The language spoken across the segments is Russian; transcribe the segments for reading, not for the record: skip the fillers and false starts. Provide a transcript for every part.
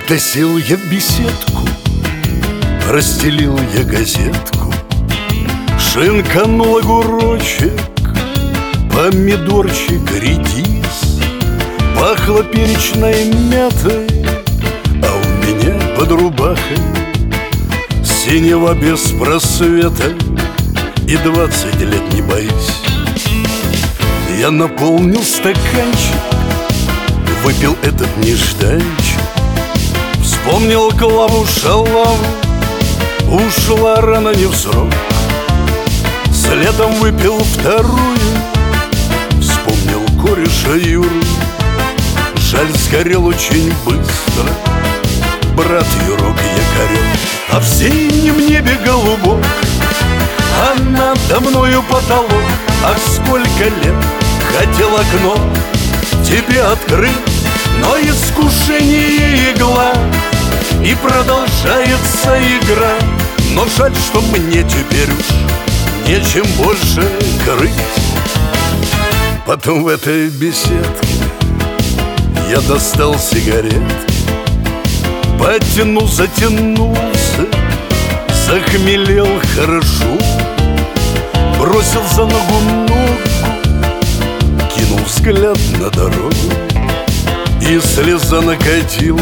Как-то сел я в беседку, расстелил я газетку, шинканул огурочек, помидорчик, редис. Пахло перечной мятой, а у меня под рубахой синего без просвета, и 20 лет не боюсь. Я наполнил стаканчик, выпил этот нежданчик, вспомнил Клаву-шалаву, ушла рано не в срок. Следом выпил вторую, вспомнил кореша Юру. Жаль, сгорел очень быстро брат Юрок Якорек. А в синем небе голубок, а надо мною потолок. Ах, сколько лет хотел окно тебе открыть, но искушение игла, и продолжается игра. Но жаль, что мне теперь уж нечем больше крыть. Потом в этой беседке я достал сигаретки, потянул, затянулся, захмелел хорошо, бросил за ногу ногу, кинул взгляд на дорогу, и слеза накатила,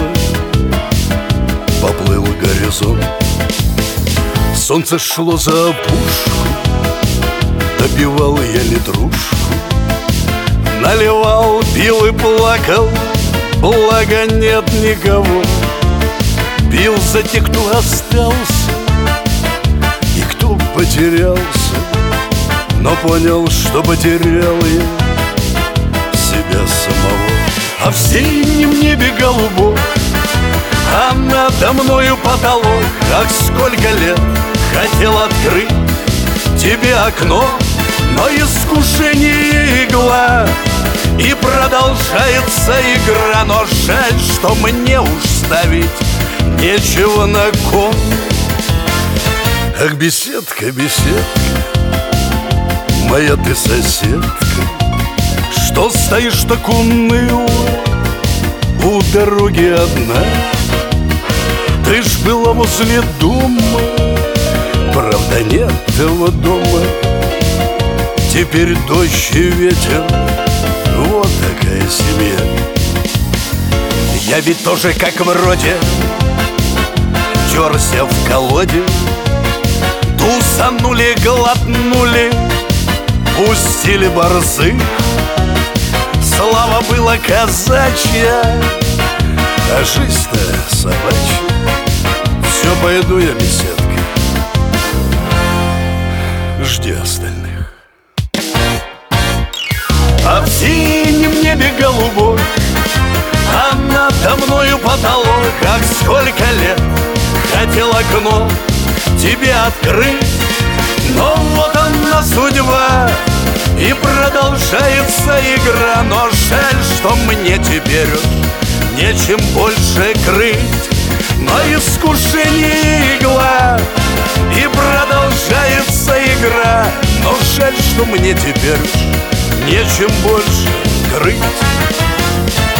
поплыл горизонт. Солнце шло за опушку, допивал я литрушку, наливал, пил и плакал, благо нет никого. Пил за тех, кто остался и кто потерялся, но понял, что потерял я себя самого. А в синем небе голубок, а надо мною потолок. Ах, сколько лет хотел открыть тебе окно, но искушение игла, и продолжается игра. Но жаль, что мне уж ставить нечего на кон. Ах, беседка, беседка, моя ты соседка, что стоишь так уныло у дороги одна? Ты ж была возле дома, правда нет этого дома. Теперь дождь и ветер, вот такая семья. Я ведь тоже как вроде терся в колоде, тусанули, глотнули, пустили борзых. Слава была казачья, а жизнь-то собачья. Все, пойду я, беседка, жди остальных. А в синем небе голубой, а надо мною потолок. Ах, сколько лет хотел окно тебе открыть, но вот она судьба, и продолжается игра. Но жаль, что мне теперь уж нечем больше крыть, но искушение игла, и продолжается игра. Но жаль, что мне теперь уж нечем больше крыть.